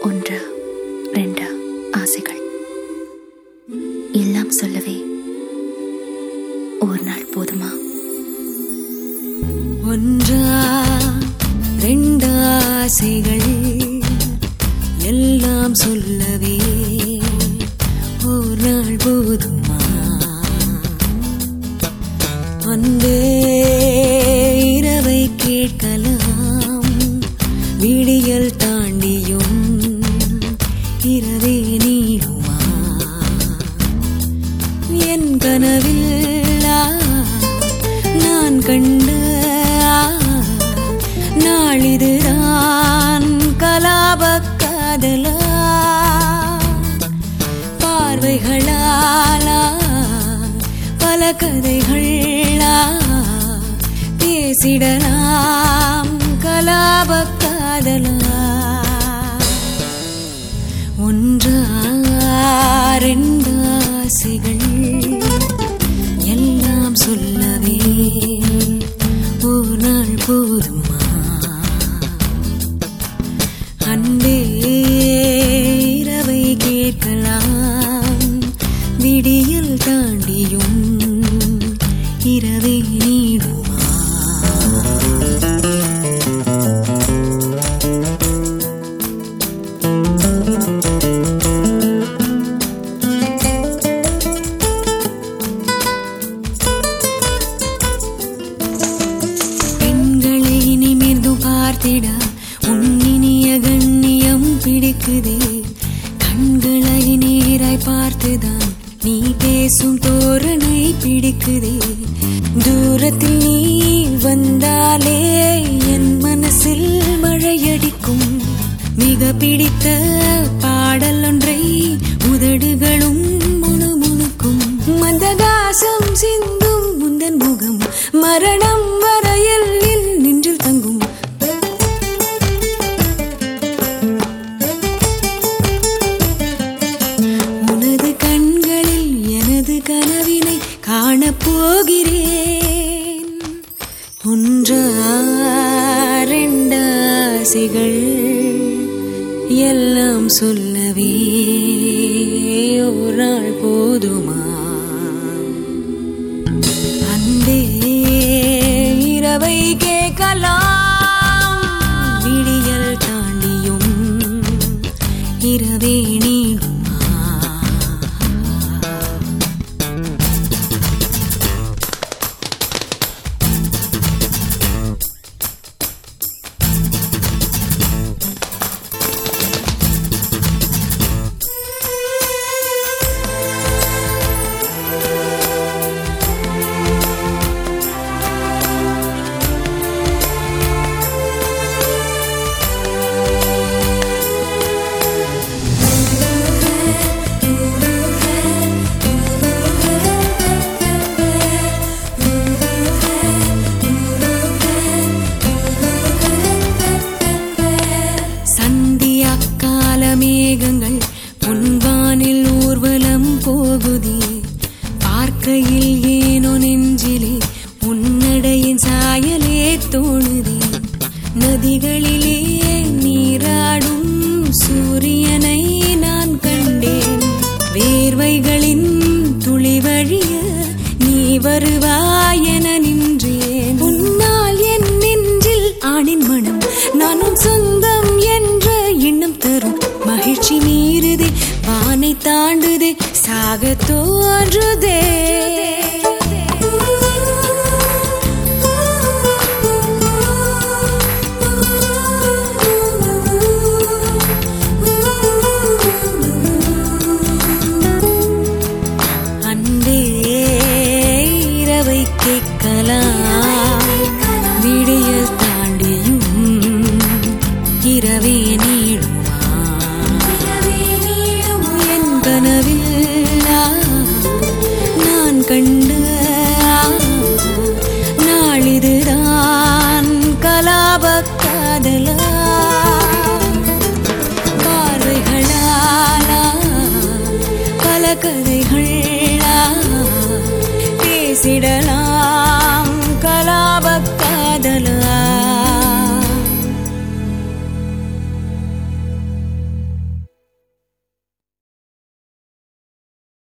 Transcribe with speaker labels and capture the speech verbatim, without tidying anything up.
Speaker 1: ஒன்று ரெண்டு ஆசைகள் எல்லாம் சொல்லவே ஒரு நாள் போதுமா?
Speaker 2: ஒன்றா ரெண்டு ஆசைகள் எல்லாம் சொல்லவே ஒரு நாள் போதுமா? அன்பே இரவை கேட்கலாம், விடியல் தாண்டியும் இரவே நீடுமா? என் கனவில் நான் கண்ட நாளிதுதான் கலாப காதலா, பார்வைகளாலா பல கதைகளா பேசிடலாம் கலாப காதலா. ஒன்றா ரெண்டு ஆசைகள் எல்லாம் சொல்லவே ஒரு நாள் போதுமா? அன்பே இரவை கேட்கலாம், விடியல் தாண்டியும் இரவே நீடுமா? பெண்களை நிமிர்ந்து பார்த்திட உன்னினிய கண்ணியம் பிடிக்குதே, கண்களை நேராய் பார்த்துதான் நீ பேசும் தோரணை பிடிக்குதே. தூரத்தில் நீ வந்தாலே என் மனசில் மழையடிக்கும், மிக பிடித்த பாடல் ஒன்றை உதடுகளும் முணுமுணுக்கும். மந்தகாசம் சிந்தும் முந்தன் முகம் மரணம் வரையில் நின்றில் தங்கும். உனது கண்களில் எனது கனவினை காணப்போகிறேன். ஒன்றா ரெண்டு ஆசைகள் எல்லாம் சொல்லவே ஒரு நாள் போதுமா? அன்பே இரவை கேட்கலாம், விடியல் தாண்டியும் இரவே நீடுமா? மேகங்கள் பொன்வானில் ஊர்வலம் போகுதே, பார்க்கையில் ஏனோ நெஞ்சிலே உன்னடையின் சாயலே தோணுதே. நதிகளிலே நீராடும் சூரியனை நான் கண்டேன், வேர்வைகளின் துளி வழிய நீ வருவாயென நின்றேன். உன்னால் என் நெஞ்சில் ஆணின் மனம் நானும் சொந்தம் என்ற எண்ணம் தரும் மகிழ்ச்சி மீறுதே, வானை தாண்டுதே, சாக தோன்றுதே.